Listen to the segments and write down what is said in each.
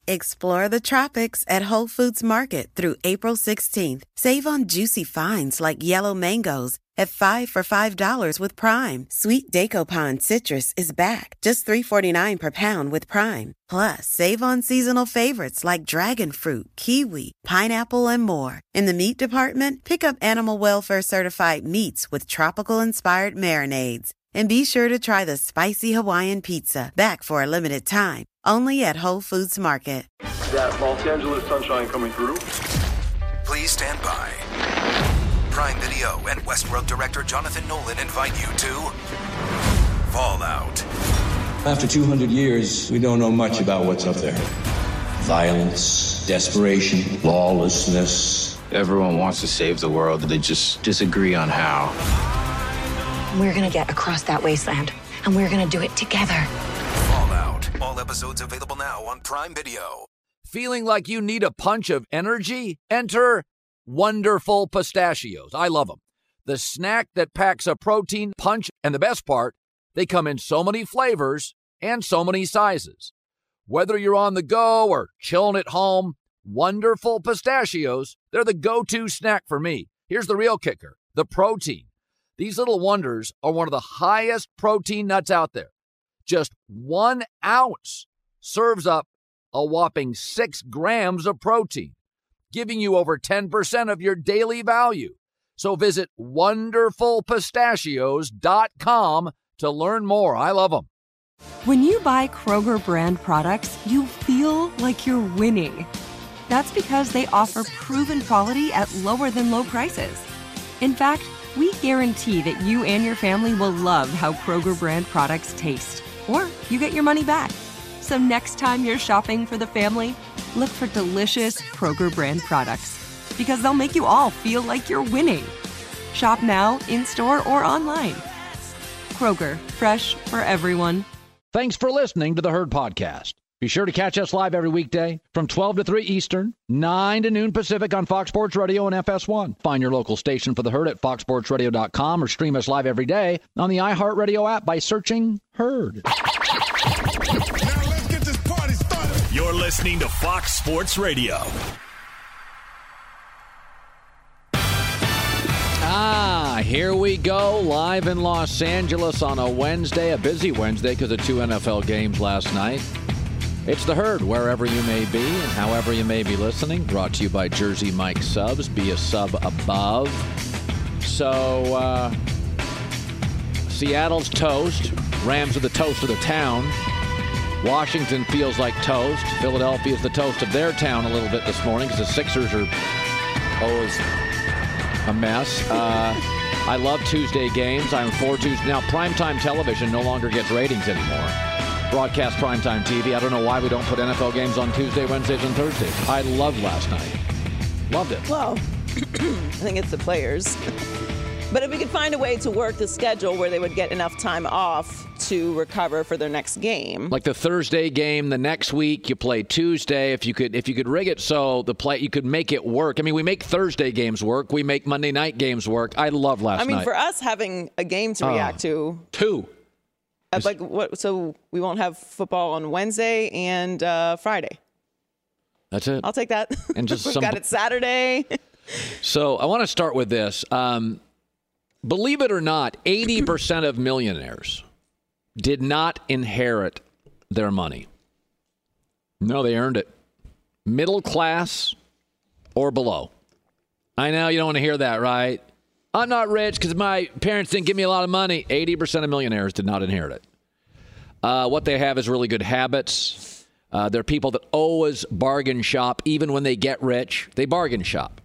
Explore the tropics at Whole Foods Market through April 16th. Save on juicy finds like yellow mangoes at 5 for $5 with Prime. Sweet Dacopan citrus is back, just $3.49 per pound with Prime. Plus, save on seasonal favorites like dragon fruit, kiwi, pineapple, and more. In the meat department, pick up animal welfare certified meats with tropical-inspired marinades. And be sure to try the spicy Hawaiian pizza, back for a limited time, only at Whole Foods Market. That Los Angeles sunshine coming through. Please stand by. Prime Video and Westworld director Jonathan Nolan invite you to Fallout. After 200 years, we don't know much about what's up there. Violence, desperation, lawlessness. Everyone wants to save the world, they just disagree on how. We're gonna get across that wasteland, and we're gonna do it together. Fallout. All episodes available now on Prime Video. Feeling like you need a punch of energy? Enter Wonderful Pistachios. I love them. The snack that packs a protein punch, and the best part, they come in so many flavors and so many sizes. Whether you're on the go or chilling at home, Wonderful Pistachios, they're the go-to snack for me. Here's the real kicker, the protein. These little wonders are one of the highest protein nuts out there. Just 1 ounce serves up a whopping 6 grams of protein, giving you over 10% of your daily value. So visit wonderfulpistachios.com to learn more. I love them. When you buy Kroger brand products, you feel like you're winning. That's because they offer proven quality at lower than low prices. In fact, we guarantee that you and your family will love how Kroger brand products taste, or you get your money back. So next time you're shopping for the family, look for delicious Kroger brand products, because they'll make you all feel like you're winning. Shop now, in-store, or online. Kroger, fresh for everyone. Thanks for listening to the Herd Podcast. Be sure to catch us live every weekday from 12 to 3 Eastern, 9 to noon Pacific on Fox Sports Radio and FS1. Find your local station for the Herd at foxsportsradio.com or stream us live every day on the iHeartRadio app by searching Herd. Now let's get this party started. You're listening to Fox Sports Radio. Here we go, live in Los Angeles on a Wednesday, a busy Wednesday because of 2 NFL games last night. It's the Herd, wherever you may be and however you may be listening. Brought to you by Jersey Mike Subs. Be a sub above. So, Seattle's toast. Rams are the toast of the town. Washington feels like toast. Philadelphia is the toast of their town a little bit this morning because the Sixers are always a mess. I love Tuesday games. I'm for Tuesday. Now, primetime television no longer gets ratings anymore. Broadcast primetime TV. I don't know why we don't put NFL games on Tuesday, Wednesdays, and Thursdays. I loved last night. Loved it. Well, I think it's the players. But if we could find a way to work the schedule where they would get enough time off to recover for their next game. Like the Thursday game, the next week you play Tuesday. If you could rig it so you could make it work. I mean, we make Thursday games work. We make Monday night games work. I love last night. I mean, for us having a game to react to. 2. Like what? So we won't have football on Wednesday and Friday. That's it. I'll take that. And just We've got it Saturday. So I want to start with this. Believe it or not, 80% of millionaires did not inherit their money. No, they earned it. Middle class or below. I know you don't want to hear that, right? I'm not rich because my parents didn't give me a lot of money. 80% of millionaires did not inherit it. What they have is really good habits. They're people that always bargain shop. Even when they get rich, they bargain shop.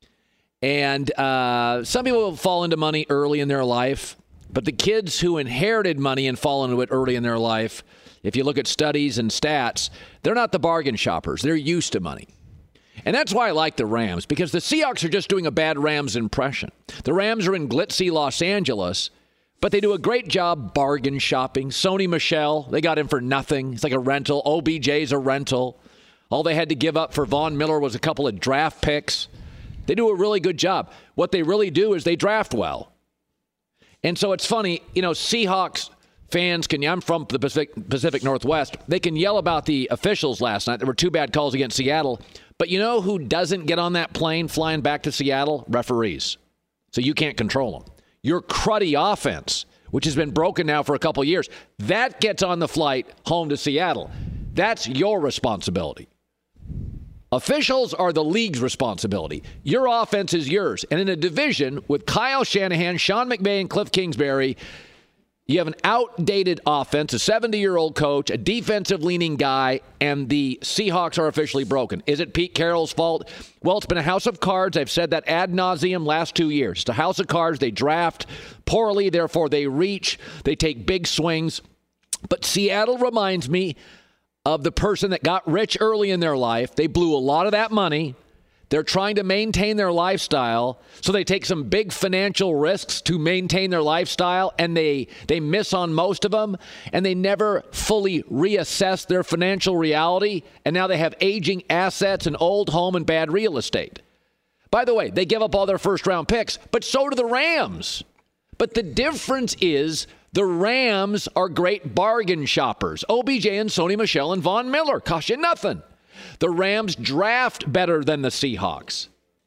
And some people will fall into money early in their life. But the kids who inherited money and fall into it early in their life, if you look at studies and stats, they're not the bargain shoppers. They're used to money. And that's why I like the Rams, because the Seahawks are just doing a bad Rams impression. The Rams are in glitzy Los Angeles, but they do a great job bargain shopping. Sony Michel, they got him for nothing. It's like a rental. OBJ's a rental. All they had to give up for Von Miller was a couple of draft picks. They do a really good job. What they really do is they draft well. And so it's funny, Seahawks fans I'm from the Pacific Northwest. They can yell about the officials last night. There were 2 bad calls against Seattle. But you know who doesn't get on that plane flying back to Seattle? Referees. So you can't control them. Your cruddy offense, which has been broken now for a couple years, that gets on the flight home to Seattle. That's your responsibility. Officials are the league's responsibility. Your offense is yours. And in a division with Kyle Shanahan, Sean McVay, and Cliff Kingsbury, you have an outdated offense, a 70-year-old coach, a defensive-leaning guy, and the Seahawks are officially broken. Is it Pete Carroll's fault? Well, it's been a house of cards. I've said that ad nauseum last 2 years. It's a house of cards. They draft poorly, therefore they reach. They take big swings. But Seattle reminds me of the person that got rich early in their life. They blew a lot of that money. They're trying to maintain their lifestyle, so they take some big financial risks to maintain their lifestyle, and they miss on most of them, and they never fully reassess their financial reality, and now they have aging assets, an old home, and bad real estate. By the way, they give up all their first-round picks, but so do the Rams. But the difference is the Rams are great bargain shoppers. OBJ and Sony Michel and Von Miller cost you nothing. The Rams draft better than the Seahawks.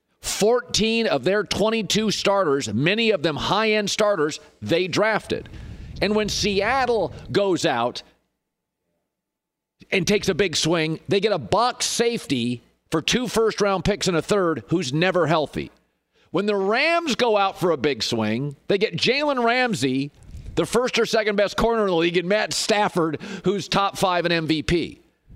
14 of their 22 starters, many of them high-end starters, they drafted. And when Seattle goes out and takes a big swing, they get a box safety for 2 first-round picks and a third who's never healthy. When the Rams go out for a big swing, they get Jalen Ramsey, the first or second best corner in the league, and Matt Stafford, who's top 5 in MVP.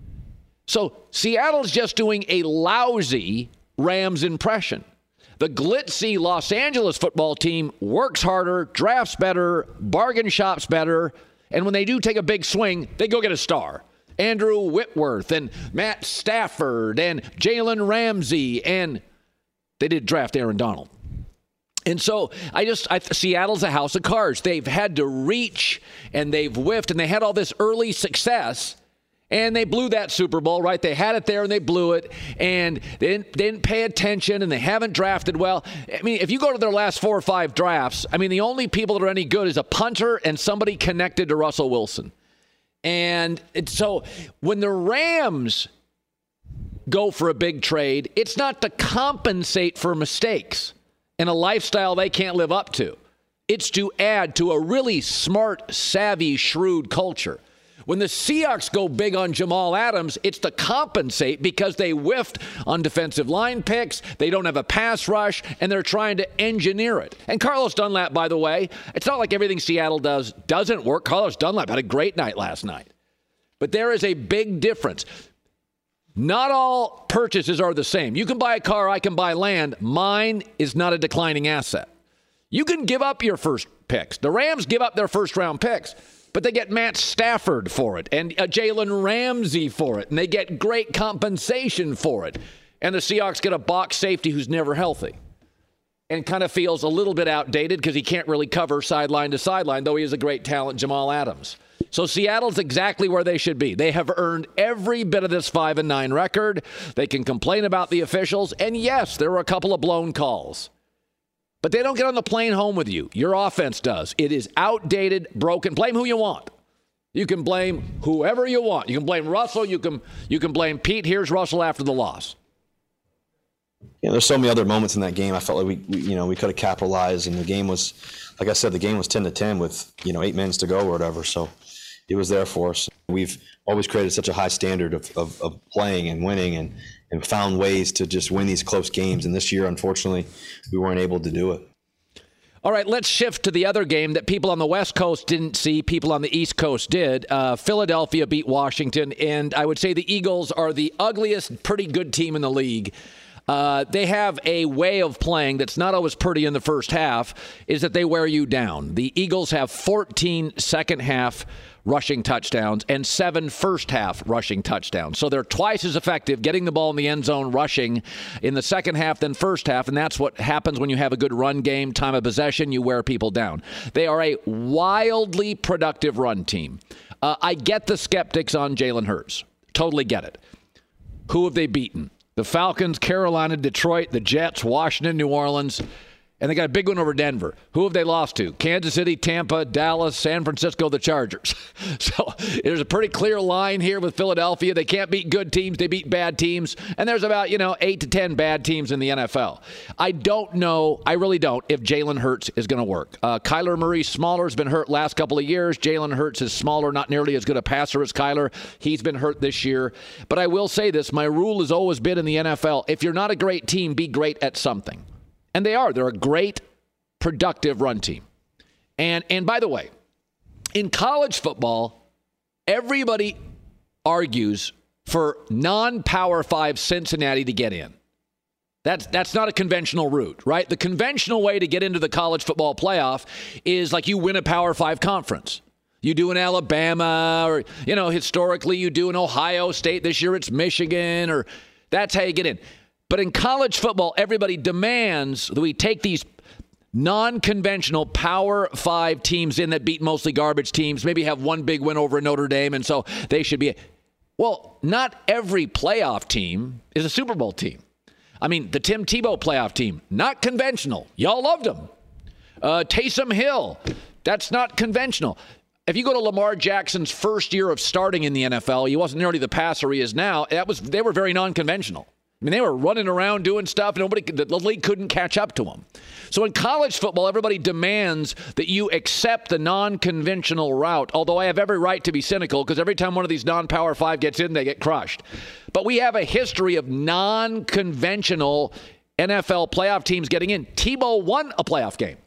So Seattle's just doing a lousy Rams impression. The glitzy Los Angeles football team works harder, drafts better, bargain shops better, and when they do take a big swing, they go get a star. Andrew Whitworth and Matt Stafford and Jalen Ramsey, and they did draft Aaron Donald. And so Seattle's a house of cards. They've had to reach, and they've whiffed, and they had all this early success. And they blew that Super Bowl, right? They had it there and they blew it, and they didn't pay attention, and they haven't drafted well. I mean, if you go to their last 4 or 5 drafts, I mean, the only people that are any good is a punter and somebody connected to Russell Wilson. And so when the Rams go for a big trade, it's not to compensate for mistakes and a lifestyle they can't live up to. It's to add to a really smart, savvy, shrewd culture. When the Seahawks go big on Jamal Adams, it's to compensate because they whiffed on defensive line picks, they don't have a pass rush, and they're trying to engineer it. And Carlos Dunlap, by the way, it's not like everything Seattle does doesn't work. Carlos Dunlap had a great night last night. But there is a big difference. Not all purchases are the same. You can buy a car, I can buy land. Mine is not a declining asset. You can give up your first picks. The Rams give up their first-round picks. But they get Matt Stafford for it and Jalen Ramsey for it, and they get great compensation for it. And the Seahawks get a box safety who's never healthy and kind of feels a little bit outdated because he can't really cover sideline to sideline, though he is a great talent, Jamal Adams. So Seattle's exactly where they should be. They have earned every bit of this 5-9 record. They can complain about the officials, and yes, there were a couple of blown calls. But they don't get on the plane home with you. Your offense does. It is outdated, broken. Blame who you want. You can blame whoever you want. You can blame Russell. You can blame Pete. Here's Russell after the loss. Yeah, there's so many other moments in that game. I felt like we could have capitalized, and the game was, like I said, the game was 10-10 with 8 minutes to go or whatever. So it was there for us. We've always created such a high standard of playing and winning and found ways to just win these close games. And this year, unfortunately, we weren't able to do it. All right, let's shift to the other game that people on the West Coast didn't see, people on the East Coast did. Philadelphia beat Washington, and I would say the Eagles are the ugliest, pretty good team in the league. They have a way of playing that's not always pretty in the first half, is that they wear you down. The Eagles have 14 second-half rushing touchdowns and 7 first-half rushing touchdowns. So they're twice as effective getting the ball in the end zone rushing in the second half than first half, and that's what happens when you have a good run game, time of possession, you wear people down. They are a wildly productive run team. I get the skeptics on Jalen Hurts. Totally get it. Who have they beaten? The Falcons, Carolina, Detroit, the Jets, Washington, New Orleans. And they got a big one over Denver. Who have they lost to? Kansas City, Tampa, Dallas, San Francisco, the Chargers. So there's a pretty clear line here with Philadelphia. They can't beat good teams. They beat bad teams. And there's about, 8 to 10 bad teams in the NFL. I don't know. I really don't if Jalen Hurts is going to work. Kyler Murray, smaller, has been hurt last couple of years. Jalen Hurts is smaller, not nearly as good a passer as Kyler. He's been hurt this year. But I will say this. My rule has always been in the NFL, if you're not a great team, be great at something. And they are. They're a great, productive run team. And by the way, in college football, everybody argues for non-Power 5 Cincinnati to get in. That's not a conventional route, right? The conventional way to get into the college football playoff is like you win a Power 5 conference. You do in Alabama, or, historically you do in Ohio State. This year it's Michigan, or that's how you get in. But in college football, everybody demands that we take these non-conventional Power 5 teams in that beat mostly garbage teams, maybe have one big win over Notre Dame, and so they should be. Well, not every playoff team is a Super Bowl team. I mean, the Tim Tebow playoff team, not conventional. Y'all loved them. Taysom Hill, that's not conventional. If you go to Lamar Jackson's first year of starting in the NFL, he wasn't nearly the passer he is now. They were very non-conventional. I mean, they were running around doing stuff. The league couldn't catch up to them. So in college football, everybody demands that you accept the non-conventional route, although I have every right to be cynical because every time one of these non-Power 5 gets in, they get crushed. But we have a history of non-conventional NFL playoff teams getting in. Tebow won a playoff game.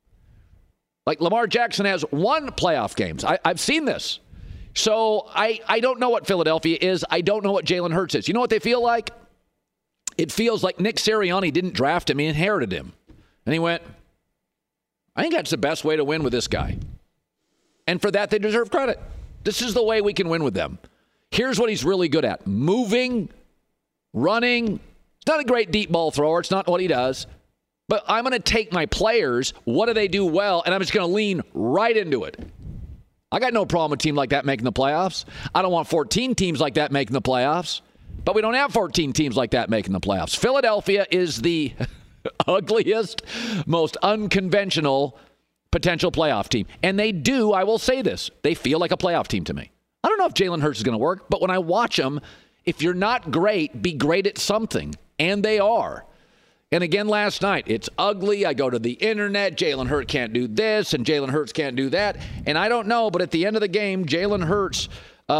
Like Lamar Jackson has won playoff games. I've seen this. So I don't know what Philadelphia is. I don't know what Jalen Hurts is. You know what they feel like? It feels like Nick Sirianni didn't draft him. He inherited him. And he went, I think that's the best way to win with this guy. And for that, they deserve credit. This is the way we can win with them. Here's what he's really good at. Moving, running. He's not a great deep ball thrower. It's not what he does. But I'm going to take my players. What do they do well? And I'm just going to lean right into it. I got no problem with a team like that making the playoffs. I don't want 14 teams like that making the playoffs. But we don't have 14 teams like that making the playoffs. Philadelphia is the ugliest, most unconventional potential playoff team. And they do, I will say this, they feel like a playoff team to me. I don't know if Jalen Hurts is going to work, but when I watch them, if you're not great, be great at something. And they are. And again, last night, it's ugly. I go to the internet. Jalen Hurts can't do this, and Jalen Hurts can't do that. And I don't know, but at the end of the game, Jalen Hurts,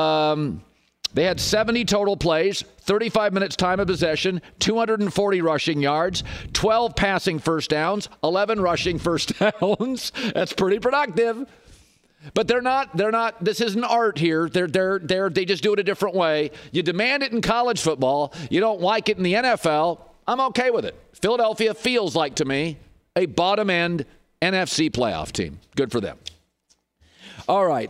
they had 70 total plays, 35 minutes time of possession, 240 rushing yards, 12 passing first downs, 11 rushing first downs. That's pretty productive. But they're not, this isn't art here. They just do it a different way. You demand it in college football. You don't like it in the NFL. I'm okay with it. Philadelphia feels like, to me, a bottom-end NFC playoff team. Good for them. All right.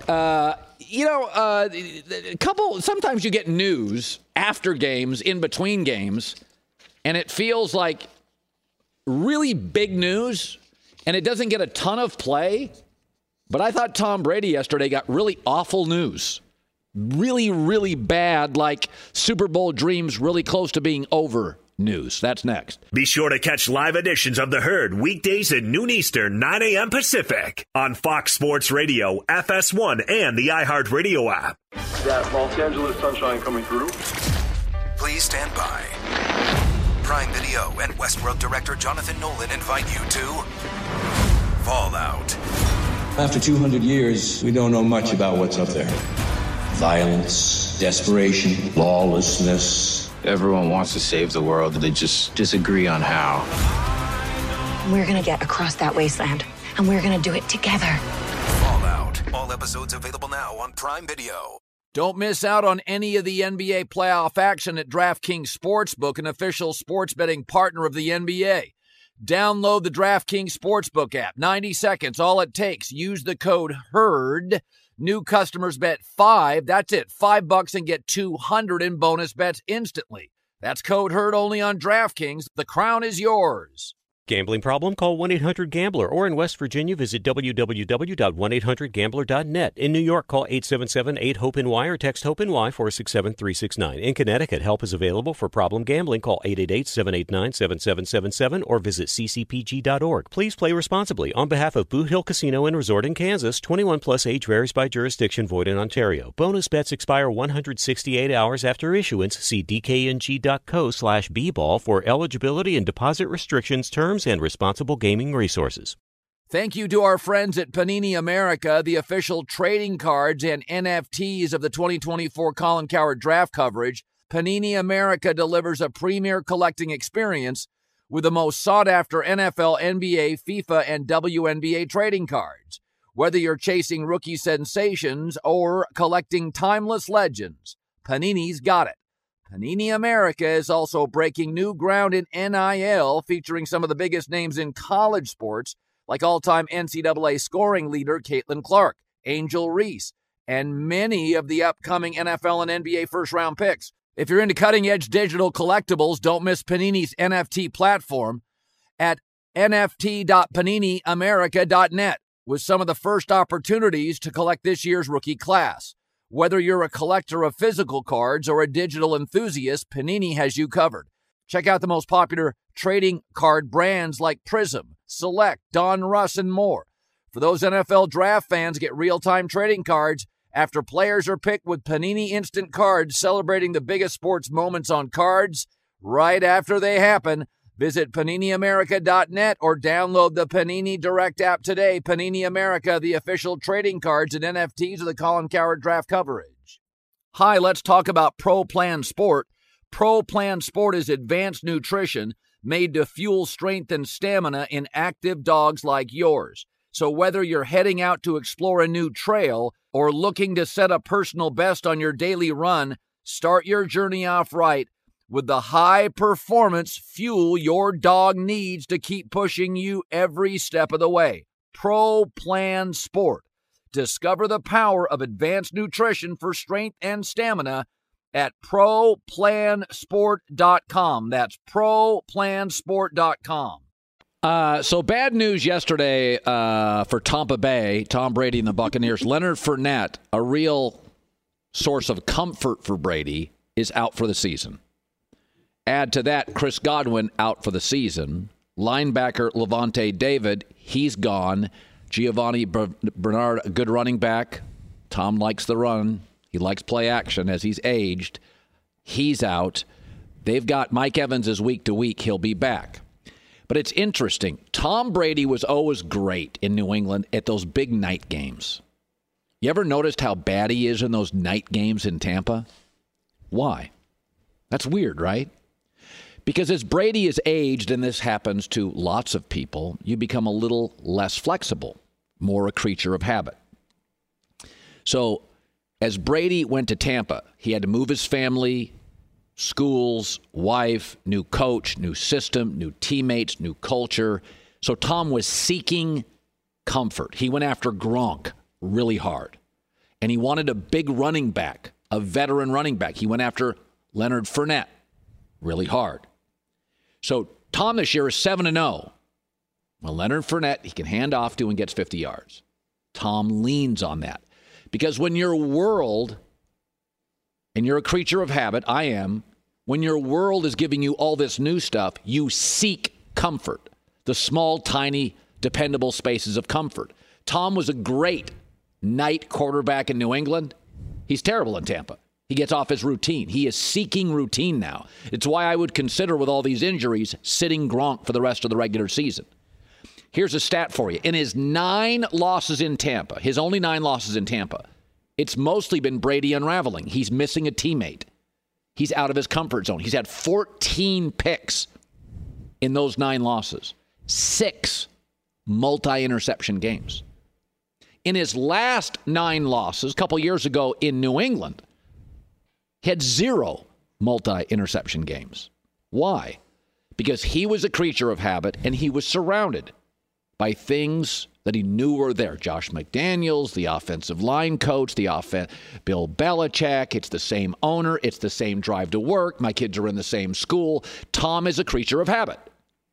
Sometimes you get news after games, in between games, and it feels like really big news, and it doesn't get a ton of play. But I thought Tom Brady yesterday got really awful news. Really, really bad, like Super Bowl dreams really close to being over news. That's next. Be sure to catch live editions of The Herd weekdays at noon Eastern, 9 a.m. Pacific on Fox Sports Radio, FS1, and the iHeartRadio app. That Los Angeles sunshine coming through. Please stand by. Prime Video and Westworld director Jonathan Nolan invite you to Fallout. After 200 years, we don't know much about what's up there. Violence, desperation, lawlessness. Everyone wants to save the world. They just disagree on how. We're going to get across that wasteland, and we're going to do it together. Fallout. All episodes available now on Prime Video. Don't miss out on any of the NBA playoff action at DraftKings Sportsbook, an official sports betting partner of the NBA. Download the DraftKings Sportsbook app. 90 seconds, all it takes. Use the code HERD. New customers bet $5. That's it. $5 and get $200 in bonus bets instantly. That's code HERD only on DraftKings. The crown is yours. Gambling problem? Call 1-800-GAMBLER. Or in West Virginia, visit www.1800gambler.net. In New York, call 877-8-HOPE-NY or text HOPE-NY 467-369. In Connecticut, help is available for problem gambling. Call 888-789-7777 or visit ccpg.org. Please play responsibly. On behalf of Boot Hill Casino and Resort in Kansas, 21 plus, age varies by jurisdiction, void in Ontario. Bonus bets expire 168 hours after issuance. See dkng.co/bball for eligibility and deposit restrictions, terms, and responsible gaming resources. Thank you to our friends at Panini America, the official trading cards and NFTs of the 2024 Colin Cowherd draft coverage. Panini America delivers a premier collecting experience with the most sought-after NFL, NBA, FIFA, and WNBA trading cards. Whether you're chasing rookie sensations or collecting timeless legends, Panini's got it. Panini America is also breaking new ground in NIL, featuring some of the biggest names in college sports, like all-time NCAA scoring leader Caitlin Clark, Angel Reese, and many of the upcoming NFL and NBA first-round picks. If you're into cutting-edge digital collectibles, don't miss Panini's NFT platform at nft.paniniamerica.net with some of the first opportunities to collect this year's rookie class. Whether you're a collector of physical cards or a digital enthusiast, Panini has you covered. Check out the most popular trading card brands like Prism, Select, Don Russ, and more. For those NFL draft fans, get real-time trading cards after players are picked with Panini Instant Cards, celebrating the biggest sports moments on cards right after they happen. Visit PaniniAmerica.net or download the Panini Direct app today. Panini America, the official trading cards and NFTs of the Colin Cowherd draft coverage. Hi, let's talk about Pro Plan Sport. Pro Plan Sport is advanced nutrition made to fuel strength and stamina in active dogs like yours. So whether you're heading out to explore a new trail or looking to set a personal best on your daily run, start your journey off right with the high-performance fuel your dog needs to keep pushing you every step of the way. Pro Plan Sport. Discover the power of advanced nutrition for strength and stamina at ProPlansport.com. That's ProPlansport.com. So bad news yesterday for Tampa Bay, Tom Brady and the Buccaneers. Leonard Fournette, a real source of comfort for Brady, is out for the season. Add to that, Chris Godwin out for the season. Linebacker Levante David, he's gone. Giovanni Bernard, a good running back. Tom likes the run. He likes play action as he's aged. He's out. They've got Mike Evans is week to week. He'll be back. But it's interesting. Tom Brady was always great in New England at those big night games. You ever noticed how bad he is in those night games in Tampa? Why? That's weird, right? Because as Brady is aged, and this happens to lots of people, you become a little less flexible, more a creature of habit. So as Brady went to Tampa, he had to move his family, schools, wife, new coach, new system, new teammates, new culture. So Tom was seeking comfort. He went after Gronk really hard. And he wanted a big running back, a veteran running back. He went after Leonard Fournette really hard. So Tom this year is 7-0. Well, Leonard Fournette, he can hand off to and gets 50 yards. Tom leans on that. Because when your world, and you're a creature of habit, I am, when your world is giving you all this new stuff, you seek comfort. The small, tiny, dependable spaces of comfort. Tom was a great night quarterback in New England. He's terrible in Tampa. He gets off his routine. He is seeking routine now. It's why I would consider, with all these injuries, sitting Gronk for the rest of the regular season. Here's a stat for you. In his 9 losses in Tampa, his only 9 losses in Tampa, it's mostly been Brady unraveling. He's missing a teammate. He's out of his comfort zone. He's had 14 picks in those 9 losses. 6 multi-interception games. In his last 9 losses, a couple years ago in New England, he had 0 multi-interception games. Why? Because he was a creature of habit and he was surrounded by things that he knew were there. Josh McDaniels, the offensive line coach, Bill Belichick. It's the same owner. It's the same drive to work. My kids are in the same school. Tom is a creature of habit.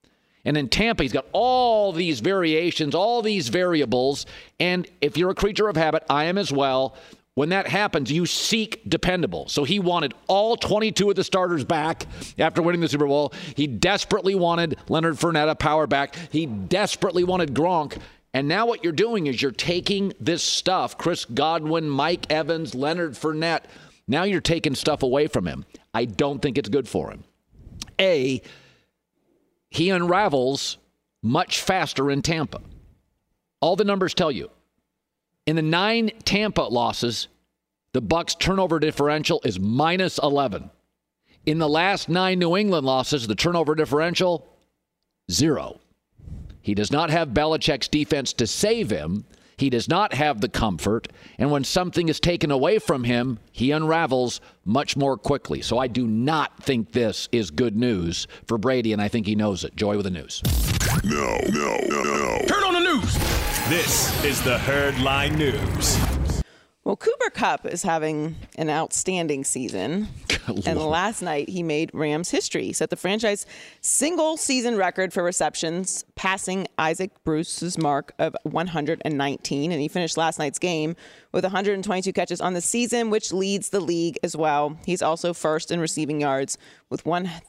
And in Tampa, he's got all these variations, all these variables. And if you're a creature of habit, I am as well. When that happens, you seek dependable. So he wanted all 22 of the starters back after winning the Super Bowl. He desperately wanted Leonard Fournette a power back. He desperately wanted Gronk. And now what you're doing is you're taking this stuff, Chris Godwin, Mike Evans, Leonard Fournette. Now you're taking stuff away from him. I don't think it's good for him. He unravels much faster in Tampa. All the numbers tell you. In the 9 Tampa losses, the Bucs turnover differential is minus 11. In the last 9 New England losses, the turnover differential, 0. He does not have Belichick's defense to save him. He does not have the comfort. And when something is taken away from him, he unravels much more quickly. So I do not think this is good news for Brady, and I think he knows it. Joy with the news. No. Turn on the news. This is the Herd Line News. Well, Cooper Kupp is having an outstanding season. And last night, he made Rams history. He set the franchise single-season record for receptions, passing Isaac Bruce's mark of 119. And he finished last night's game with 122 catches on the season, which leads the league as well. He's also first in receiving yards with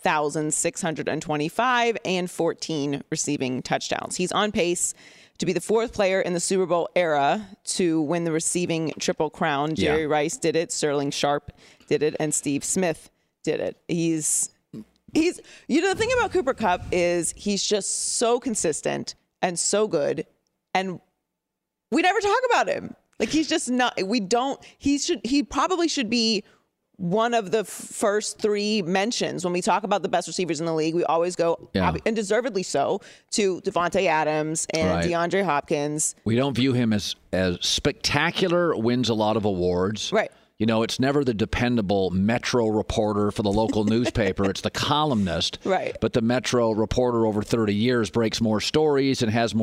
1,625 and 14 receiving touchdowns. He's on pace to be the 4th player in the Super Bowl era to win the receiving Triple Crown. Jerry Rice did it, Sterling Sharp did it, and Steve Smith did it. He's the thing about Cooper Kupp is he's just so consistent and so good, and we never talk about him. Like, he's just not, he probably should be one of the first 3 mentions when we talk about the best receivers in the league. We always go, and deservedly so, to Devontae Adams and DeAndre Hopkins. We don't view him as spectacular, wins a lot of awards. Right. You know, it's never the dependable Metro reporter for the local newspaper. It's the columnist. Right. But the Metro reporter over 30 years breaks more stories and has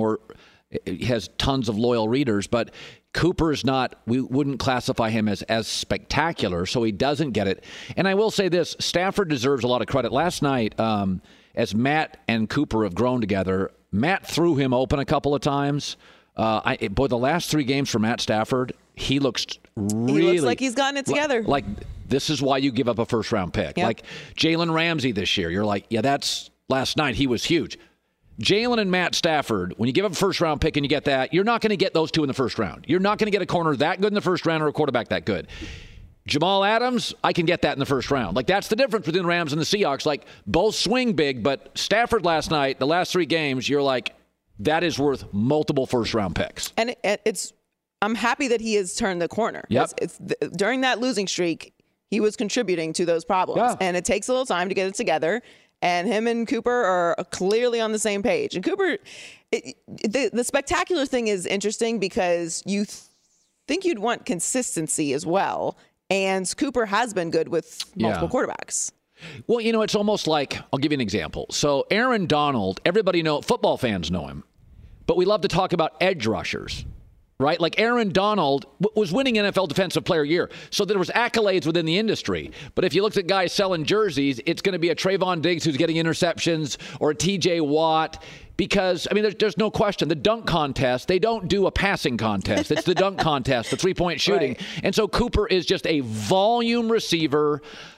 tons of loyal readers. But Cooper's not, we wouldn't classify him as spectacular, so he doesn't get it. And I will say this, Stafford deserves a lot of credit. Last night, as Matt and Cooper have grown together, Matt threw him open a couple of times. The last 3 games for Matt Stafford, he looks like he's gotten it together. Like this is why you give up a first-round pick. Yep. Like Jalen Ramsey this year, you're like, that's last night, he was huge. Jalen and Matt Stafford, when you give up a first-round pick and you get that, you're not going to get those 2 in the first round. You're not going to get a corner that good in the first round or a quarterback that good. Jamal Adams, I can get that in the first round. Like, that's the difference between the Rams and the Seahawks. Like, both swing big, but Stafford last night, the last 3 games, you're like, that is worth multiple first-round picks. And I'm happy that he has turned the corner. Yep. During that losing streak, he was contributing to those problems. Yeah. And it takes a little time to get it together. And him and Cooper are clearly on the same page. And Cooper, the spectacular thing is interesting because you think you'd want consistency as well. And Cooper has been good with multiple quarterbacks. Well, it's almost like, I'll give you an example. So Aaron Donald, football fans know him, but we love to talk about edge rushers. Right? Like Aaron Donald was winning NFL Defensive Player of the Year. So there was accolades within the industry. But if you looked at guys selling jerseys, it's going to be a Trayvon Diggs who's getting interceptions or a TJ Watt. Because, there's no question. The dunk contest, they don't do a passing contest. It's the dunk contest, the three-point shooting. Right. And so Cooper is just a volume receiver.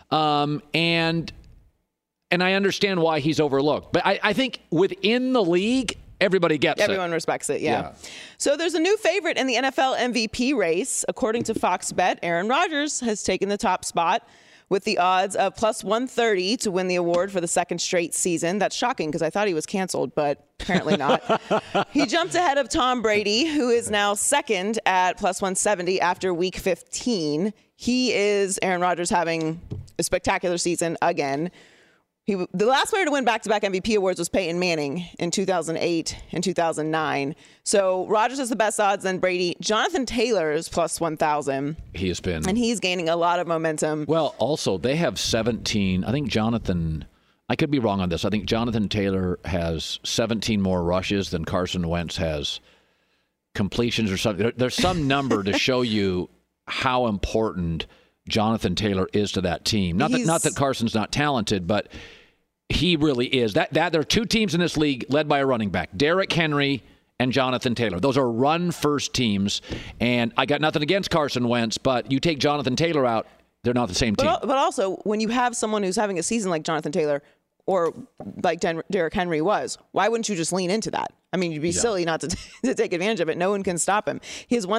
And I understand why he's overlooked. But I think within the league, everybody gets it. Everyone respects it, yeah. So there's a new favorite in the NFL MVP race. According to Fox Bet, Aaron Rodgers has taken the top spot with the odds of plus 130 to win the award for the 2nd straight season. That's shocking because I thought he was canceled, but apparently not. He jumped ahead of Tom Brady, who is now 2nd at plus 170 after week 15. Aaron Rodgers having a spectacular season again. The last player to win back-to-back MVP awards was Peyton Manning in 2008 and 2009. So Rodgers has the best odds than Brady. Jonathan Taylor is plus 1,000. He has been. And he's gaining a lot of momentum. Well, also, they have 17. I think I could be wrong on this. I think Jonathan Taylor has 17 more rushes than Carson Wentz has completions or something. There's some number to show you how important Jonathan Taylor is to that team. Not that Carson's not talented, but He really is. That there are two teams in this league led by a running back, Derrick Henry and Jonathan Taylor. Those are run-first teams, and I got nothing against Carson Wentz, but you take Jonathan Taylor out, they're not the same team. But also, when you have someone who's having a season like Jonathan Taylor or like Derrick Henry was, why wouldn't you just lean into that? I mean, you'd be silly not to take advantage of it. No one can stop him. He has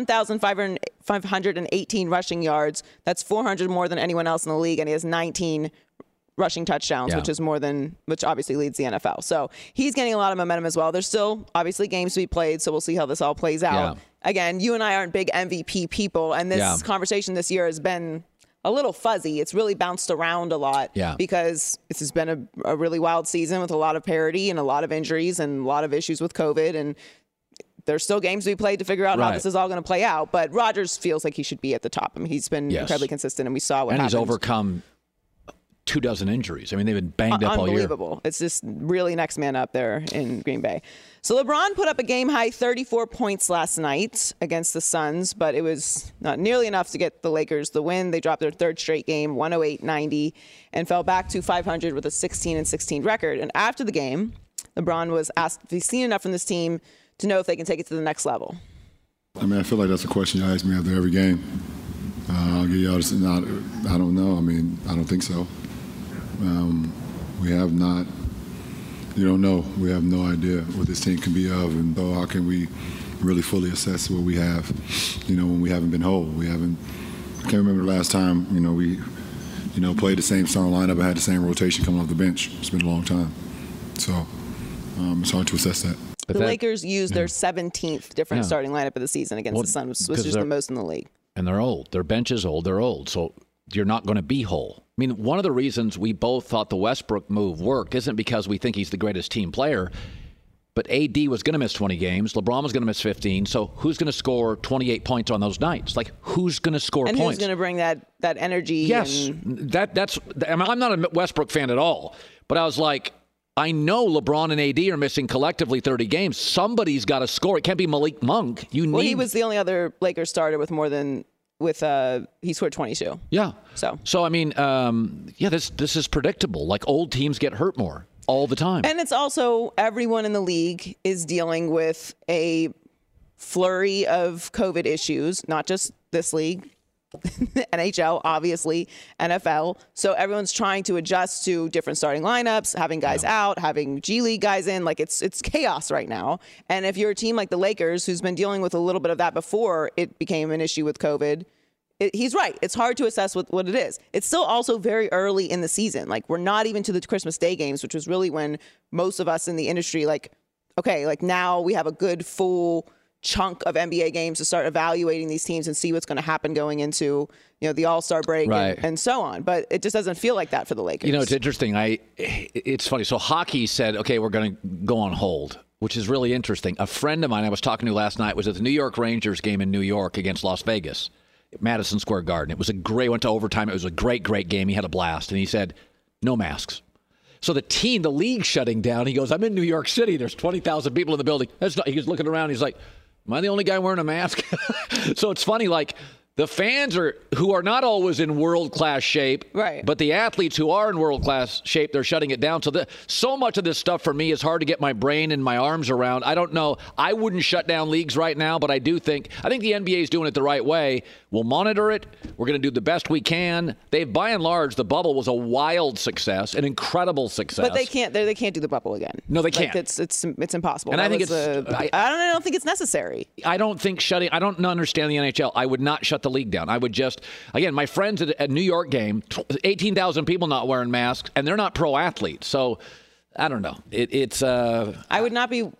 1,518 rushing yards. That's 400 more than anyone else in the league, and he has 19 rushing touchdowns, which obviously leads the NFL. So he's getting a lot of momentum as well. There's still obviously games to be played, so we'll see how this all plays out. Again, you and I aren't big MVP people, and this conversation this year has been a little fuzzy. It's really bounced around a lot because this has been a really wild season with a lot of parity and a lot of injuries and a lot of issues with COVID, and there's still games to be played to figure out how this is all going to play out. But Rodgers feels like he should be at the top. I mean, he's been incredibly consistent, and we saw what happened. And he's overcome 24 injuries. I mean, they've been banged up all year. Unbelievable. It's just really next man up there in Green Bay. So LeBron put up a game-high 34 points last night against the Suns, but it was not nearly enough to get the Lakers the win. They dropped their third straight game, 108-90, and fell back to 500 with a 16-16 record. And after the game, LeBron was asked if he's seen enough from this team to know if they can take it to the next level. I mean, I feel like that's a question you ask me after every game. I'll give you all this. I don't know. I mean, I don't think so. We have not, you don't know. We have no idea what this team can be of, and so how can we really fully assess what we have, when we haven't been whole. I can't remember the last time, we, played the same starting lineup, had the same rotation coming off the bench. It's been a long time. So it's hard to assess that. The Lakers used their 17th different starting lineup of the season against the Suns, which is the most in the league. And they're old. Their bench is old. They're old. So you're not going to be whole. I mean, one of the reasons we both thought the Westbrook move worked isn't because we think he's the greatest team player, but AD was going to miss 20 games. LeBron was going to miss 15. So who's going to score 28 points on those nights? Like, who's going to score points? And who's going to bring that energy? Yes. That's. I mean, I'm not a Westbrook fan at all, but I was like, I know LeBron and AD are missing collectively 30 games. Somebody's got to score. It can't be Malik Monk. He was the only other Lakers starter with more than... he scored 22. Yeah. So I mean, this is predictable. Like, old teams get hurt more all the time. And it's also everyone in the league is dealing with a flurry of COVID issues, not just this league, NHL, obviously, NFL. So everyone's trying to adjust to different starting lineups, having guys out, having G League guys in. Like, it's chaos right now. And if you're a team like the Lakers, who's been dealing with a little bit of that before it became an issue with COVID, he's right. It's hard to assess what it is. It's still also very early in the season. Like, we're not even to the Christmas Day games, which was really when most of us in the industry, now we have a good full chunk of NBA games to start evaluating these teams and see what's going to happen going into the All-Star break and so on. But it just doesn't feel like that for the Lakers. It's interesting. It's funny. So hockey said, okay, we're going to go on hold, which is really interesting. A friend of mine I was talking to last night was at the New York Rangers game in New York against Las Vegas, Madison Square Garden. It was went to overtime. It was a great game. He had a blast. And he said, no masks. So the league shutting down. He goes, I'm in New York City. There's 20,000 people in the building. He was looking around. He's like, am I the only guy wearing a mask? So it's funny, like, the fans who are not always in world-class shape, right? But the athletes who are in world-class shape, they're shutting it down. So much of this stuff for me is hard to get my brain and my arms around. I don't know. I wouldn't shut down leagues right now, but I think the NBA is doing it the right way. We'll monitor it. We're going to do the best we can. By and large, the bubble was a wild success, an incredible success. But they can't do the bubble again. No, they can't. It's impossible. And I think I don't think it's necessary. I don't understand the NHL. I would not shut the league down. I would just, again, my friends at a New York game, 18,000 people not wearing masks, and they're not pro athletes. So I don't know. I would not be.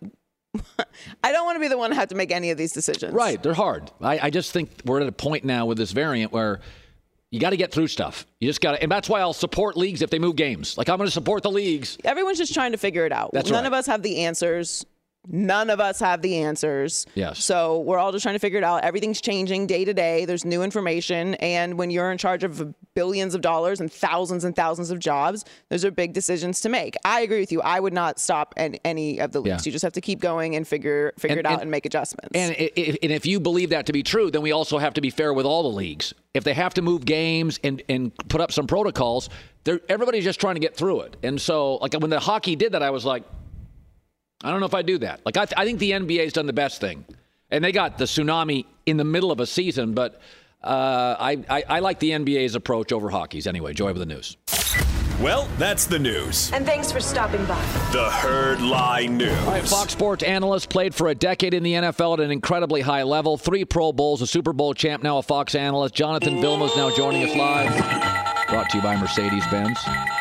I don't want to be the one to have to make any of these decisions. Right. They're hard. I just think we're at a point now with this variant where you got to get through stuff. You just got to, and that's why I'll support leagues if they move games. Like, I'm going to support the leagues. Everyone's just trying to figure it out. None of us have the answers. None of us have the answers. Yes. So we're all just trying to figure it out. Everything's changing day to day. There's new information. And when you're in charge of billions of dollars and thousands of jobs, those are big decisions to make. I agree with you. I would not stop at any of the leagues. You just have to keep going and figure it out and make adjustments. And if you believe that to be true, then we also have to be fair with all the leagues. If they have to move games and put up some protocols, everybody's just trying to get through it. And so, like, when the hockey did that, I was like, I don't know if I do that. Like, I think the NBA's done the best thing. And they got the tsunami in the middle of a season, but I like the NBA's approach over hockey's. Anyway, Joy with the news. Well, that's the news. And thanks for stopping by. The Herd Lie News. All right, Fox Sports analyst, played for a decade in the NFL at an incredibly high level. 3 Pro Bowls, a Super Bowl champ, now a Fox analyst. Jonathan Vilma is now joining us live. Brought to you by Mercedes-Benz.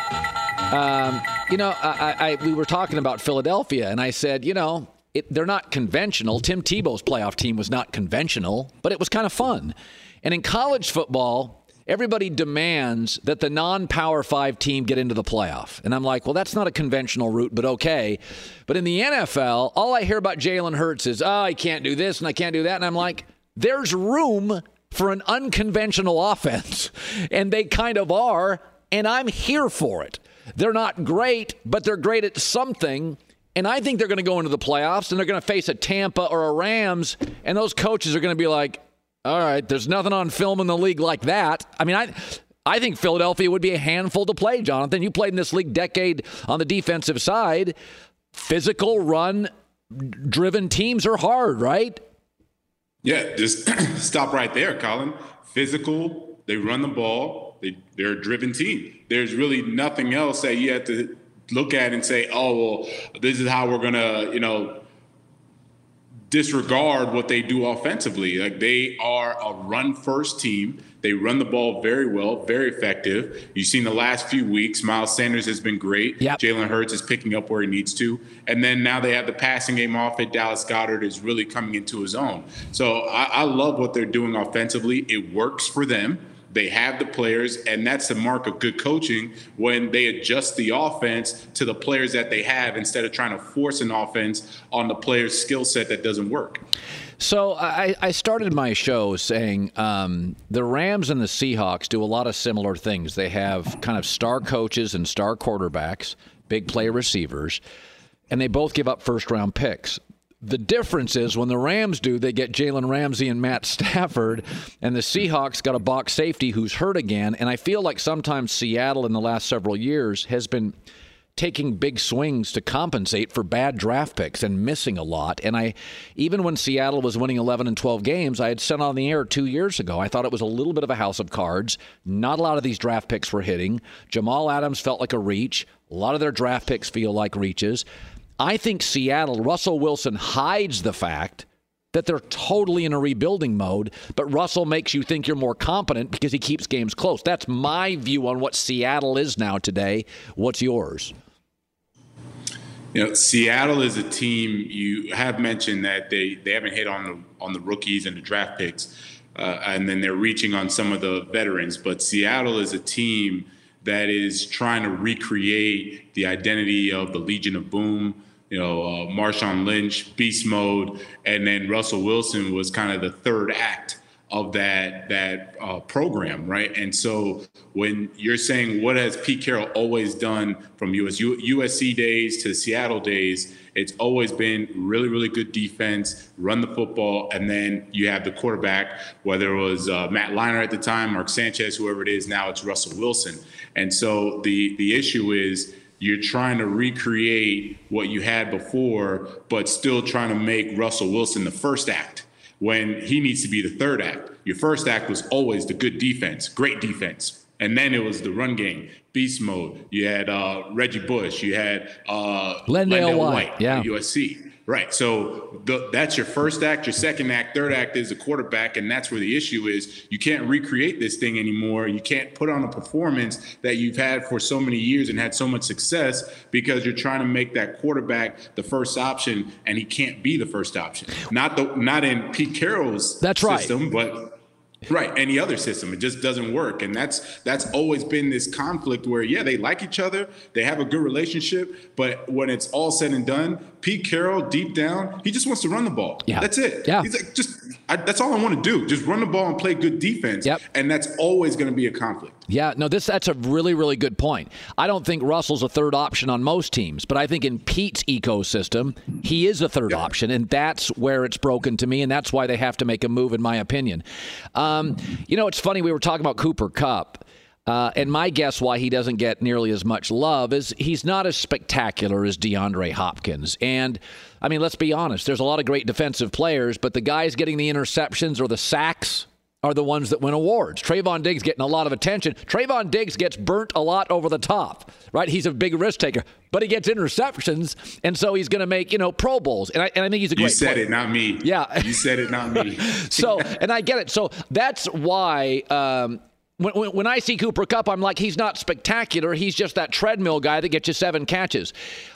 We were talking about Philadelphia, and I said, they're not conventional. Tim Tebow's playoff team was not conventional, but it was kind of fun. And in college football, everybody demands that the non-Power 5 team get into the playoff. And I'm like, well, that's not a conventional route, but okay. But in the NFL, all I hear about Jalen Hurts is, I can't do this and I can't do that. And I'm like, there's room for an unconventional offense. And they kind of are, and I'm here for it. They're not great, but they're great at something. And I think they're going to go into the playoffs, and they're going to face a Tampa or a Rams, and those coaches are going to be like, all right, there's nothing on film in the league like that. I mean, I think Philadelphia would be a handful to play, Jonathan. You played in this league decade on the defensive side. Physical, run-driven teams are hard, right? Yeah, just stop right there, Colin. Physical, they run the ball. They're a driven team. There's really nothing else that you have to look at and say, oh, well, this is how we're going to, disregard what they do offensively. Like, they are a run-first team. They run the ball very well, very effective. You've seen the last few weeks, Miles Sanders has been great. Yep. Jalen Hurts is picking up where he needs to. And then now they have the passing game off it. Dallas Goedert is really coming into his own. So I love what they're doing offensively. It works for them. They have the players, and that's the mark of good coaching when they adjust the offense to the players that they have instead of trying to force an offense on the player's skill set that doesn't work. So I started my show saying the Rams and the Seahawks do a lot of similar things. They have kind of star coaches and star quarterbacks, big play receivers, and they both give up first-round picks. The difference is when the Rams do, they get Jalen Ramsey and Matt Stafford, and the Seahawks got a box safety who's hurt again. And I feel like sometimes Seattle in the last several years has been taking big swings to compensate for bad draft picks and missing a lot. And even when Seattle was winning 11 and 12 games, I had said on the air 2 years ago, I thought it was a little bit of a house of cards. Not a lot of these draft picks were hitting. Jamal Adams felt like a reach. A lot of their draft picks feel like reaches. I think Seattle, Russell Wilson hides the fact that they're totally in a rebuilding mode, but Russell makes you think you're more competent because he keeps games close. That's my view on what Seattle is now today. What's yours? Seattle is a team, you have mentioned that they haven't hit on the rookies and the draft picks, and then they're reaching on some of the veterans. But Seattle is a team that is trying to recreate the identity of the Legion of Boom. Marshawn Lynch, beast mode, and then Russell Wilson was kind of the third act of that program, right? And so when you're saying what has Pete Carroll always done from USC days to Seattle days, it's always been really, really good defense, run the football, and then you have the quarterback, whether it was Matt Leinart at the time, Mark Sanchez, whoever it is now, it's Russell Wilson. And so the issue is you're trying to recreate what you had before, but still trying to make Russell Wilson the first act when he needs to be the third act. Your first act was always the good defense, great defense. And then it was the run game, beast mode. You had Reggie Bush. You had Lendale White at USC. Right. So that's your first act. Your second act, third act is the quarterback. And that's where the issue is. You can't recreate this thing anymore. You can't put on a performance that you've had for so many years and had so much success because you're trying to make that quarterback the first option, and he can't be the first option. Not in Pete Carroll's system, but right, any other system. It just doesn't work. And that's always been this conflict where, they like each other. They have a good relationship. But when it's all said and done, Pete Carroll, deep down, he just wants to run the ball. Yeah. That's it. Yeah. He's like, that's all I want to do. Just run the ball and play good defense. Yep. And that's always going to be a conflict. Yeah, no, that's a really, really good point. I don't think Russell's a third option on most teams, but I think in Pete's ecosystem, he is a third option, and that's where it's broken to me, and that's why they have to make a move, in my opinion. It's funny, we were talking about Cooper Kupp, and my guess why he doesn't get nearly as much love is he's not as spectacular as DeAndre Hopkins. And, I mean, let's be honest, there's a lot of great defensive players, but the guys getting the interceptions or the sacks are the ones that win awards. Trayvon Diggs getting a lot of attention. Trayvon Diggs gets burnt a lot over the top, right? He's a big risk taker, but he gets interceptions, and so he's going to make, Pro Bowls. And I think he's a great player. You said player. It, not me. Yeah. You said it, not me. So, and I get it. So that's why when I see Cooper Kupp, I'm like, he's not spectacular. He's just that treadmill guy that gets you 7 catches.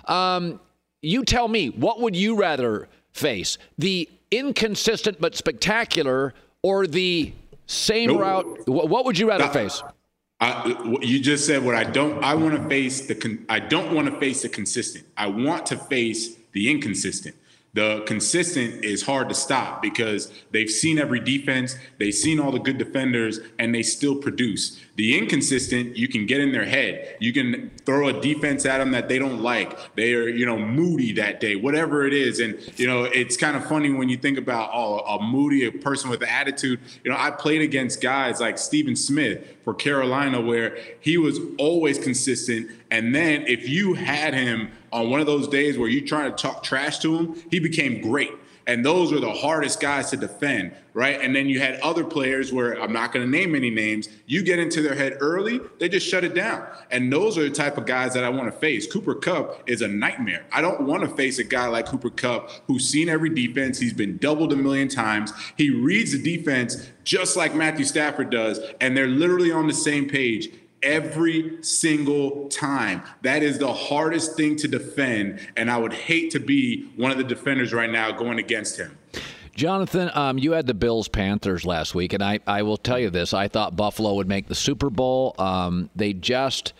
You tell me, what would you rather face? The inconsistent but spectacular or the same route? What would you rather face? You just said what I don't. I want to face I don't want to face the consistent. I want to face the inconsistent. The consistent is hard to stop because they've seen every defense, they've seen all the good defenders, and they still produce. The inconsistent, you can get in their head. You can throw a defense at them that they don't like. They are, moody that day, whatever it is. And, it's kind of funny when you think about, a moody, a person with an attitude. I played against guys like Stephen Smith for Carolina where he was always consistent. And then if you had him on one of those days where you're trying to talk trash to him, he became great. And those are the hardest guys to defend, right? And then you had other players where I'm not going to name any names. You get into their head early, they just shut it down. And those are the type of guys that I want to face. Cooper Kupp is a nightmare. I don't want to face a guy like Cooper Kupp who's seen every defense. He's been doubled a million times. He reads the defense just like Matthew Stafford does, and they're literally on the same page every single time. That is the hardest thing to defend, and I would hate to be one of the defenders right now going against him. Jonathan, you had the Bills-Panthers last week, and I will tell you this. I thought Buffalo would make the Super Bowl. They just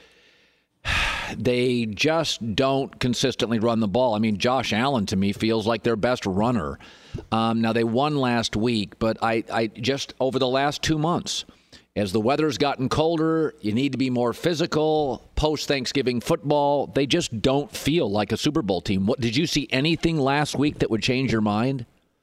don't consistently run the ball. I mean, Josh Allen, to me, feels like their best runner. Now, they won last week, but I just over the last 2 months, as the weather's gotten colder, you need to be more physical. Post-Thanksgiving football, they just don't feel like a Super Bowl team. Did you see anything last week that would change your mind?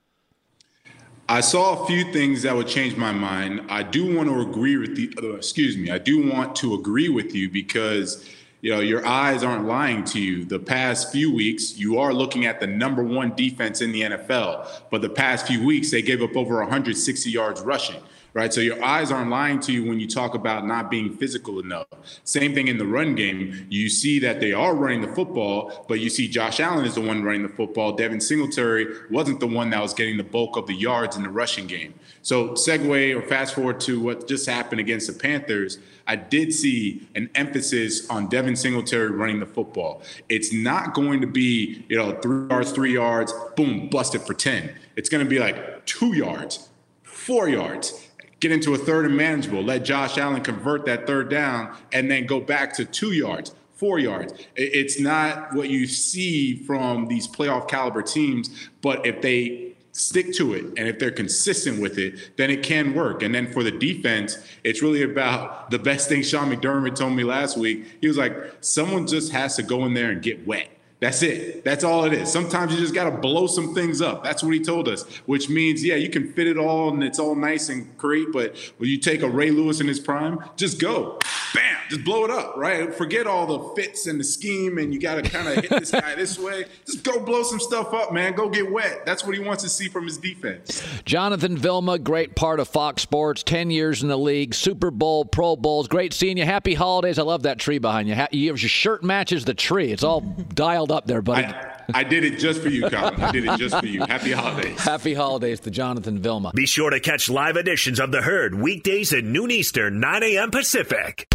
I saw a few things that would change my mind. I do want to agree with you. I do want to agree with you because your eyes aren't lying to you. The past few weeks, you are looking at the number 1 defense in the NFL. But the past few weeks, they gave up over 160 yards rushing. Right. So your eyes aren't lying to you when you talk about not being physical enough. Same thing in the run game. You see that they are running the football, but you see Josh Allen is the one running the football. Devin Singletary wasn't the one that was getting the bulk of the yards in the rushing game. So segue or fast forward to what just happened against the Panthers. I did see an emphasis on Devin Singletary running the football. It's not going to be, 3 yards, boom, busted for 10. It's going to be like 2 yards, 4 yards. Get into a third and manageable, let Josh Allen convert that third down, and then go back to 2 yards, 4 yards. It's not what you see from these playoff caliber teams, but if they stick to it and if they're consistent with it, then it can work. And then for the defense, it's really about the best thing Sean McDermott told me last week. He was like, someone just has to go in there and get wet. That's it. That's all it is. Sometimes you just got to blow some things up. That's what he told us, which means, yeah, you can fit it all and it's all nice and great. But when you take a Ray Lewis in his prime, just go. Bam, just blow it up, right? Forget all the fits and the scheme and you got to kind of hit this guy this way. Just go blow some stuff up, man. Go get wet. That's what he wants to see from his defense. Jonathan Vilma, great part of Fox Sports, 10 years in the league, Super Bowl, Pro Bowls. Great seeing you. Happy holidays. I love that tree behind you. Your shirt matches the tree. It's all dialed up there, buddy. I did it just for you, Colin. I did it just for you. Happy holidays. Happy holidays to Jonathan Vilma. Be sure to catch live editions of The Herd weekdays at noon Eastern, 9 a.m. Pacific.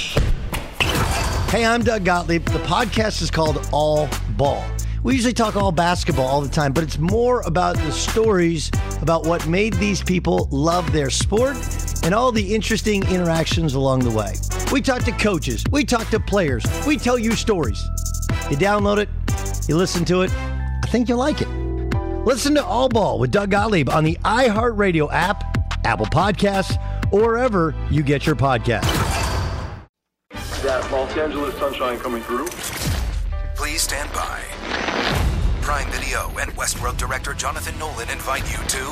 Hey, I'm Doug Gottlieb. The podcast is called All Ball. We usually talk all basketball all the time, but it's more about the stories about what made these people love their sport and all the interesting interactions along the way. We talk to coaches. We talk to players. We tell you stories. You download it. You listen to it. I think you'll like it. Listen to All Ball with Doug Gottlieb on the iHeartRadio app, Apple Podcasts, or wherever you get your podcasts. That Los Angeles sunshine coming through. Please stand by. Prime Video and Westworld director Jonathan Nolan invite you to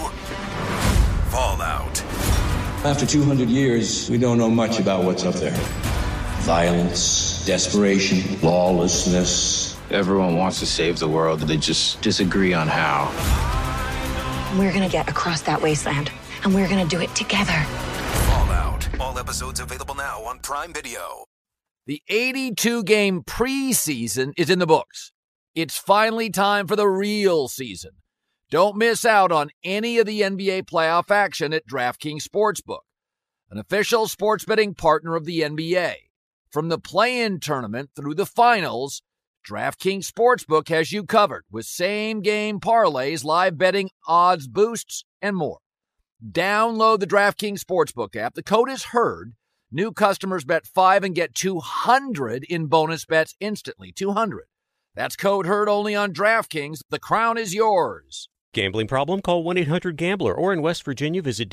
Fallout. After 200 years, we don't know much about what's up there. Violence, desperation, lawlessness. Everyone wants to save the world, they just disagree on how. We're going to get across that wasteland, and we're going to do it together. Fallout. All episodes available now on Prime Video. The 82-game preseason is in the books. It's finally time for the real season. Don't miss out on any of the NBA playoff action at DraftKings Sportsbook, an official sports betting partner of the NBA. From the play-in tournament through the finals, DraftKings Sportsbook has you covered with same-game parlays, live betting, odds boosts, and more. Download the DraftKings Sportsbook app. The code is HEARD. New customers bet $5 and get $200 in bonus bets instantly. $200. That's code HEARD only on DraftKings. The crown is yours. Gambling problem? Call 1-800-GAMBLER. Or in West Virginia, visit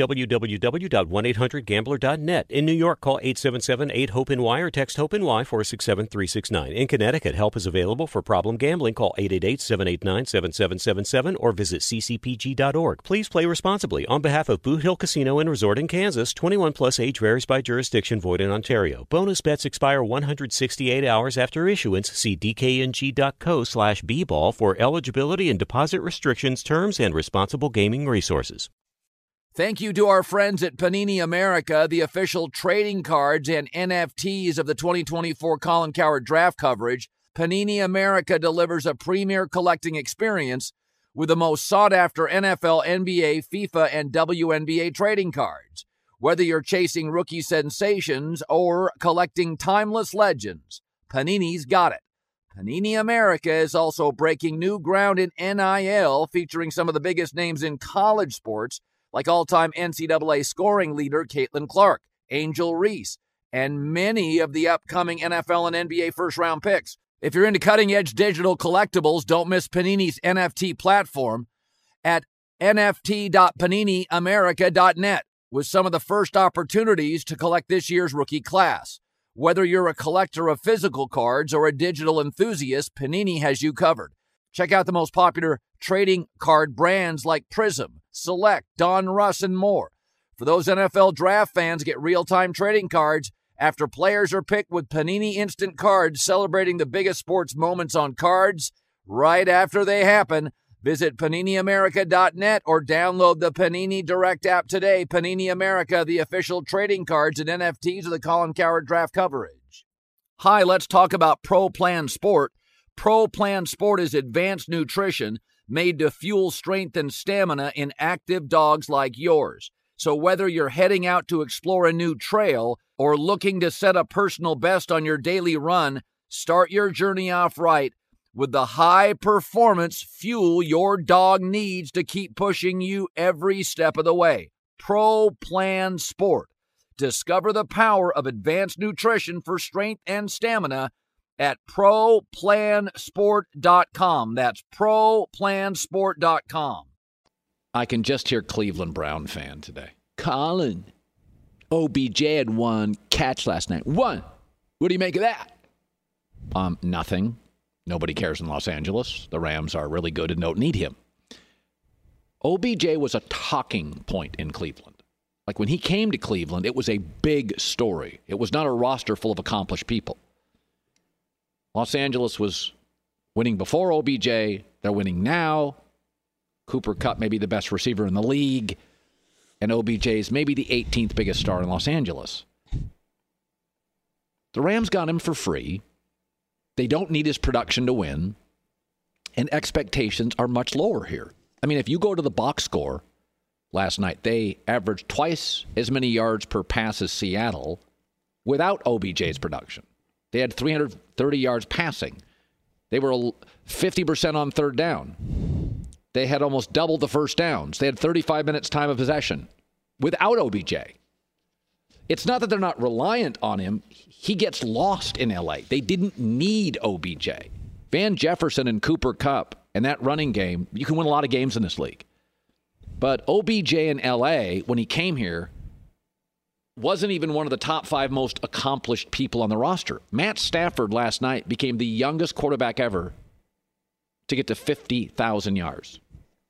www.1800gambler.net. In New York, call 877-8-HOPE-NY or text HOPE-NY 467-369. In Connecticut, help is available for problem gambling. Call 888-789-7777 or visit ccpg.org. Please play responsibly. On behalf of Boot Hill Casino and Resort in Kansas, 21 plus age varies by jurisdiction, void in Ontario. Bonus bets expire 168 hours after issuance. See dkng.co/bball for eligibility and deposit restrictions, terms, and responsible gaming resources. Thank you to our friends at Panini America, the official trading cards and NFTs of the 2024 Colin Cowherd draft coverage. Panini America delivers a premier collecting experience with the most sought-after NFL, NBA, FIFA, and WNBA trading cards. Whether you're chasing rookie sensations or collecting timeless legends, Panini's got it. Panini America is also breaking new ground in NIL, featuring some of the biggest names in college sports, like all-time NCAA scoring leader Caitlin Clark, Angel Reese, and many of the upcoming NFL and NBA first-round picks. If you're into cutting-edge digital collectibles, don't miss Panini's NFT platform at nft.paniniamerica.net with some of the first opportunities to collect this year's rookie class. Whether you're a collector of physical cards or a digital enthusiast, Panini has you covered. Check out the most popular trading card brands like Prism, Select, Don Russ, and more. For those NFL draft fans, get real-time trading cards after players are picked with Panini Instant Cards, celebrating the biggest sports moments on cards right after they happen. Visit PaniniAmerica.net or download the Panini Direct app today. Panini America, the official trading cards and NFTs of the Colin Cowherd draft coverage. Hi, let's talk about Pro Plan Sport. Pro Plan Sport is advanced nutrition made to fuel strength and stamina in active dogs like yours. So whether you're heading out to explore a new trail or looking to set a personal best on your daily run, start your journey off right with the high-performance fuel your dog needs to keep pushing you every step of the way. Pro Plan Sport. Discover the power of advanced nutrition for strength and stamina at ProPlansport.com. That's ProPlansport.com. I can just hear Cleveland Brown fan today. Colin, OBJ had one catch last night. One. What do you make of that? Nothing. Nobody cares in Los Angeles. The Rams are really good and don't need him. OBJ was a talking point in Cleveland. Like when he came to Cleveland, it was a big story. It was not a roster full of accomplished people. Los Angeles was winning before OBJ. They're winning now. Cooper Kupp may be the best receiver in the league. And OBJ is maybe the 18th biggest star in Los Angeles. The Rams got him for free. They don't need his production to win, and expectations are much lower here. I mean, if you go to the box score last night, they averaged twice as many yards per pass as Seattle without OBJ's production. They had 330 yards passing. They were 50% on third down. They had almost double the first downs. They had 35 minutes time of possession without OBJ. It's not that they're not reliant on him. He gets lost in L.A. They didn't need OBJ. Van Jefferson and Cooper Kupp And that running game, you can win a lot of games in this league. But OBJ in L.A., when he came here, wasn't even one of the top 5 most accomplished people on the roster. Matt Stafford last night became the youngest quarterback ever to get to 50,000 yards.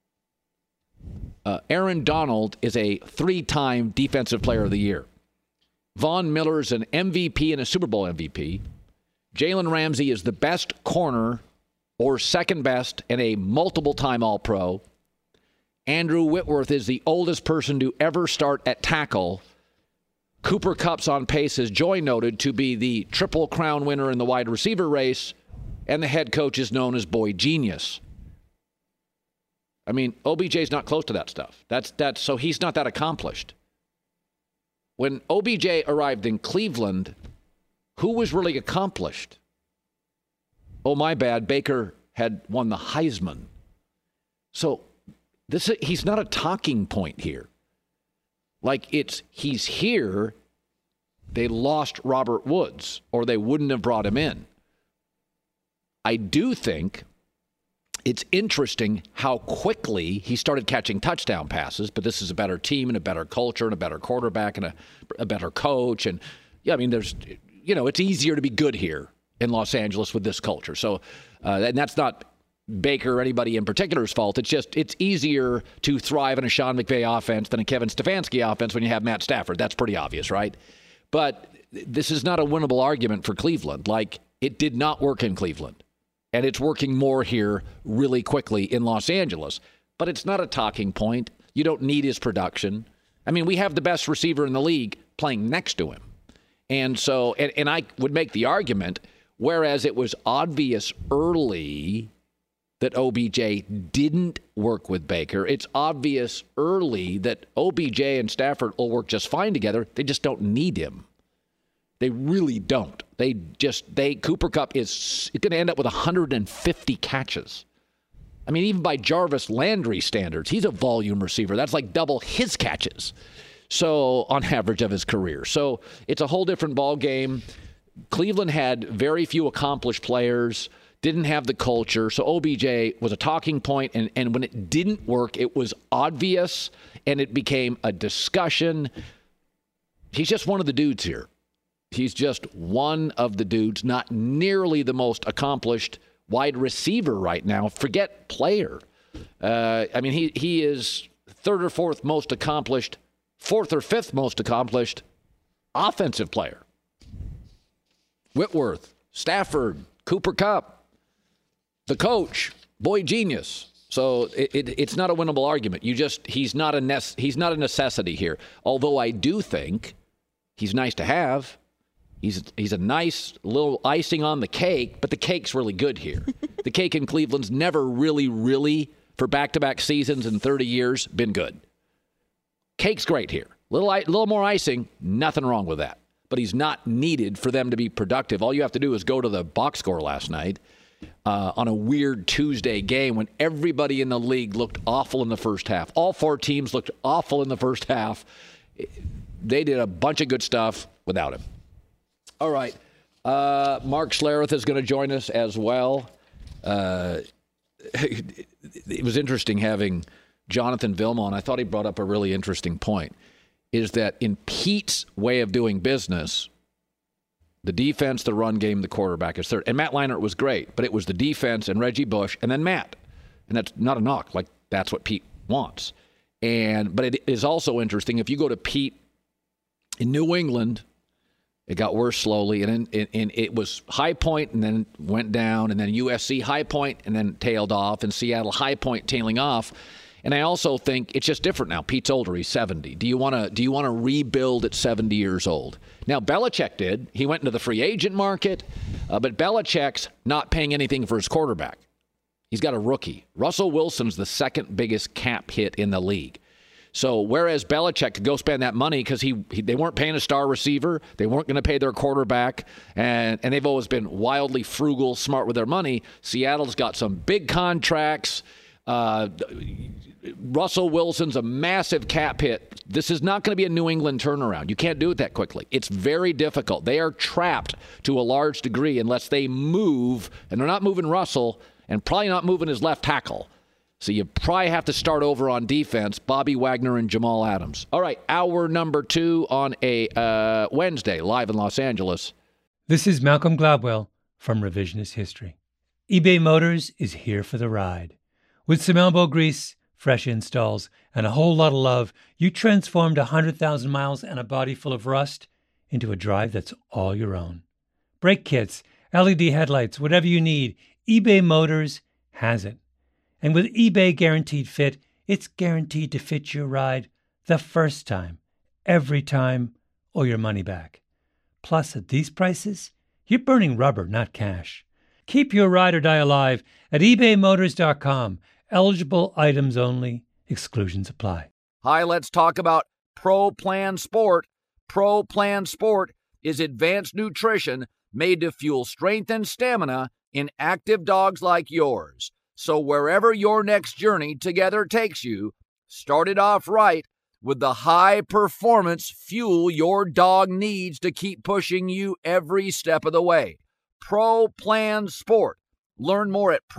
Aaron Donald is a 3-time Defensive Player of the Year. Von Miller's an MVP and a Super Bowl MVP. Jalen Ramsey is the best corner or second best and a multiple-time All-Pro. Andrew Whitworth is the oldest person to ever start at tackle. Cooper Kupp's on pace, as Joy noted, to be the Triple Crown winner in the wide receiver race, and the head coach is known as Boy Genius. I mean, OBJ's not close to that stuff. So he's not that accomplished. When OBJ arrived in Cleveland, who was really accomplished? Oh, my bad. Baker had won the Heisman. So he's not a talking point here. Like he's here. They lost Robert Woods, or they wouldn't have brought him in. I do think it's interesting how quickly he started catching touchdown passes, but this is a better team and a better culture and a better quarterback and a better coach. And yeah, I mean, it's easier to be good here in Los Angeles with this culture. So, and that's not Baker or anybody in particular's fault. It's easier to thrive in a Sean McVay offense than a Kevin Stefanski offense when you have Matt Stafford. That's pretty obvious, right? But this is not a winnable argument for Cleveland. Like, it did not work in Cleveland. And it's working more here really quickly in Los Angeles. But it's not a talking point. You don't need his production. I mean, we have the best receiver in the league playing next to him. And so, and I would make the argument, whereas it was obvious early that OBJ didn't work with Baker, it's obvious early that OBJ and Stafford will work just fine together. They just don't need him. They really don't. Cooper Kupp is going to end up with 150 catches. I mean, even by Jarvis Landry standards, he's a volume receiver. That's like double his catches. So on average of his career. So it's a whole different ball game. Cleveland had very few accomplished players, didn't have the culture. So OBJ was a talking point, and when it didn't work, it was obvious, and it became a discussion. He's just one of the dudes here. He's just one of the dudes, not nearly the most accomplished wide receiver right now. Forget player. I mean, he is third or fourth most accomplished, fourth or fifth most accomplished offensive player. Whitworth, Stafford, Cooper Kupp, the coach, Boy Genius. So it's not a winnable argument. He's not a necessity here. Although I do think he's nice to have. He's a nice little icing on the cake, but the cake's really good here. The cake in Cleveland's never really, for back-to-back seasons in 30 years, been good. Cake's great here. Little more icing, nothing wrong with that. But he's not needed for them to be productive. All you have to do is go to the box score last night on a weird Tuesday game when everybody in the league looked awful in the first half. All 4 teams looked awful in the first half. They did a bunch of good stuff without him. All right. Mark Schlereth is going to join us as well. It was interesting having Jonathan Vilma on. I thought he brought up a really interesting point, is that in Pete's way of doing business, the defense, the run game, the quarterback is third. And Matt Leinart was great, but it was the defense and Reggie Bush and then Matt. And that's not a knock. Like, that's what Pete wants. But it is also interesting, if you go to Pete in New England, it got worse slowly, and it was high point and then went down, and then USC high point and then tailed off, and Seattle high point tailing off. And I also think it's just different now. Pete's older; he's 70. Do you want to rebuild at 70 years old? Now Belichick did. He went into the free agent market, but Belichick's not paying anything for his quarterback. He's got a rookie. Russell Wilson's the second biggest cap hit in the league. So whereas Belichick could go spend that money because they weren't paying a star receiver, they weren't going to pay their quarterback, and they've always been wildly frugal, smart with their money. Seattle's got some big contracts. Russell Wilson's a massive cap hit. This is not going to be a New England turnaround. You can't do it that quickly. It's very difficult. They are trapped to a large degree unless they move, and they're not moving Russell, and probably not moving his left tackle. So you probably have to start over on defense, Bobby Wagner and Jamal Adams. All right, hour number 2 on a Wednesday, live in Los Angeles. This is Malcolm Gladwell from Revisionist History. eBay Motors is here for the ride. With some elbow grease, fresh installs, and a whole lot of love, you transformed 100,000 miles and a body full of rust into a drive that's all your own. Brake kits, LED headlights, whatever you need, eBay Motors has it. And with eBay Guaranteed Fit, it's guaranteed to fit your ride the first time, every time, or your money back. Plus, at these prices, you're burning rubber, not cash. Keep your ride or die alive at ebaymotors.com. Eligible items only. Exclusions apply. Hi, let's talk about Pro Plan Sport. Pro Plan Sport is advanced nutrition made to fuel strength and stamina in active dogs like yours. So wherever your next journey together takes you, start it off right with the high-performance fuel your dog needs to keep pushing you every step of the way. Pro Plan Sport. Learn more at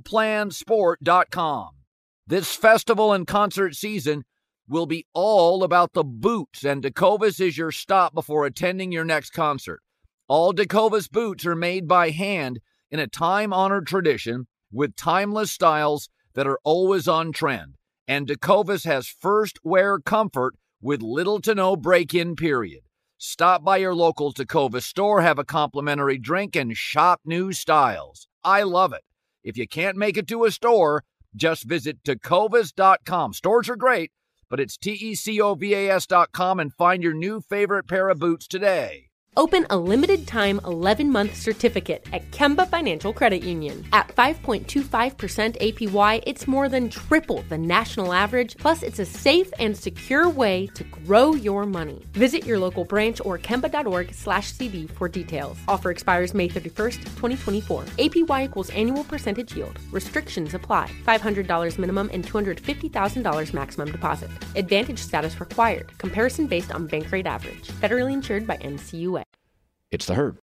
ProPlansport.com. This festival and concert season will be all about the boots, and Tecovas is your stop before attending your next concert. All Tecovas boots are made by hand in a time-honored tradition with timeless styles that are always on trend. And Tecovas has first wear comfort with little to no break-in period. Stop by your local Tecovas store, have a complimentary drink, and shop new styles. I love it. If you can't make it to a store, just visit Tecovas.com. Stores are great, but it's Tecovas.com and find your new favorite pair of boots today. Open a limited-time 11-month certificate at Kemba Financial Credit Union. At 5.25% APY, it's more than triple the national average, plus it's a safe and secure way to grow your money. Visit your local branch or kemba.org/cb for details. Offer expires May 31st, 2024. APY equals annual percentage yield. Restrictions apply. $500 minimum and $250,000 maximum deposit. Advantage status required. Comparison based on bank rate average. Federally insured by NCUA. It's the Herd.